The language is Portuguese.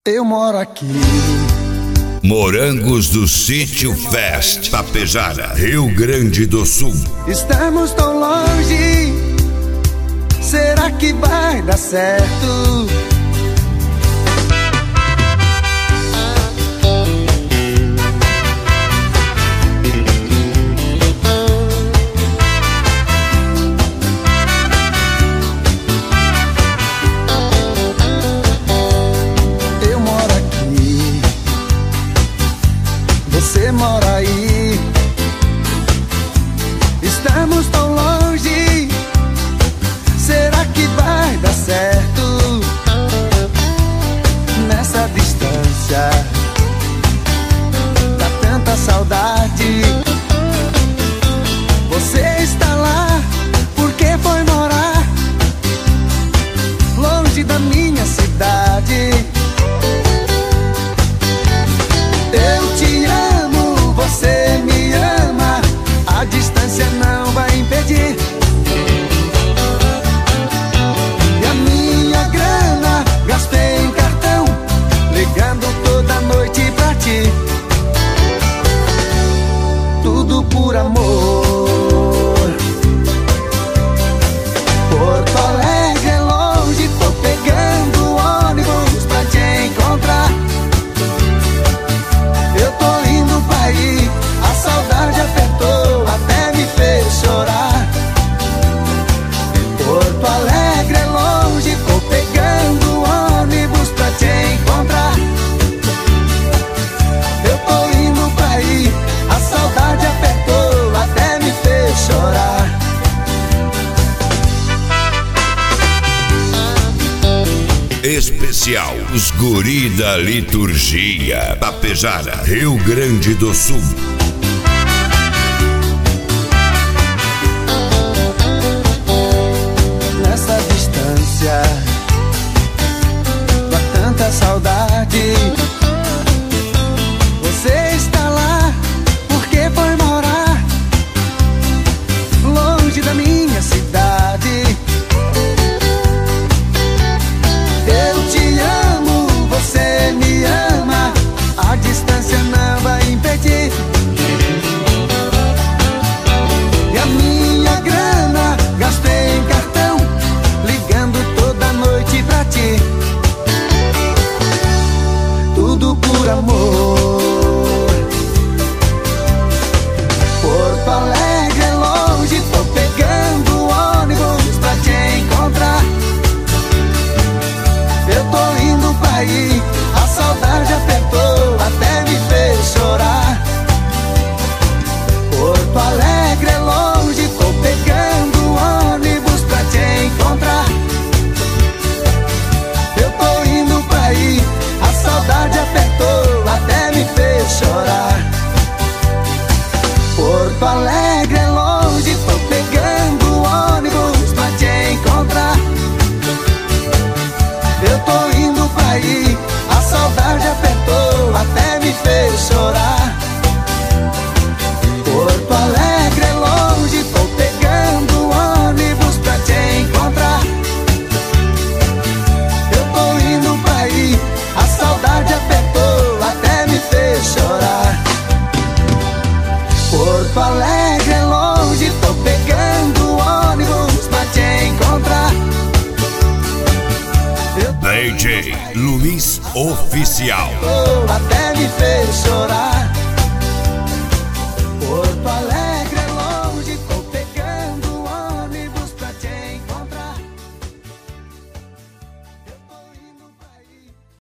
Eu moro aqui. Morangos do Sítio Fest, Tapejara, Rio Grande do Sul. Estamos tão longe, será que vai dar certo? Você mora aí. Estamos tão longe, será que vai dar certo? Nessa distância dá tanta saudade. Você está lá porque foi morar longe da minha cidade. Eu te amo, você me ama, a distância não vai impedir. E a minha grana gastei em cartão, ligando toda noite pra ti. Tudo por amor. Porto Alegre é longe, tô pegando ônibus pra te encontrar. Eu tô indo pra aí, a saudade apertou, até me fez chorar. Porto Alegre é longe, tô pegando ônibus pra te encontrar. Eu tô indo pra aí, a saudade apertou, até me fez chorar. Especial Os Guri da Liturgia, Tapejara, Rio Grande do Sul. Nessa distância dá tanta saudade. Você está lá porque foi morar longe da minha cidade. Eu te amo, você me ama, a distância não vai impedir. E a minha grana gastei em cartão, ligando toda noite pra ti. Tudo por amor. Porto Alegre é longe, tô pegando ônibus pra te encontrar. Eu tô indo pra aí, a saudade apertou, até me fez chorar. Porto Alegre é longe, tô pegando ônibus pra te encontrar. Eu tô indo pra aí, a saudade apertou, até me fez chorar. Porto Alegre é longe, tô pegando ônibus pra te encontrar. Eu tô indo pra aí, a saudade apertou, até me fez chorar. Porto Alegre é longe, tô pegando ônibus pra te encontrar. Eu tô indo pra aí, a saudade apertou, até me fez chorar. Porto Alegre é longe, tô pegando ônibus pra te encontrar. DJ Luiz Oficial. Até me fez chorar.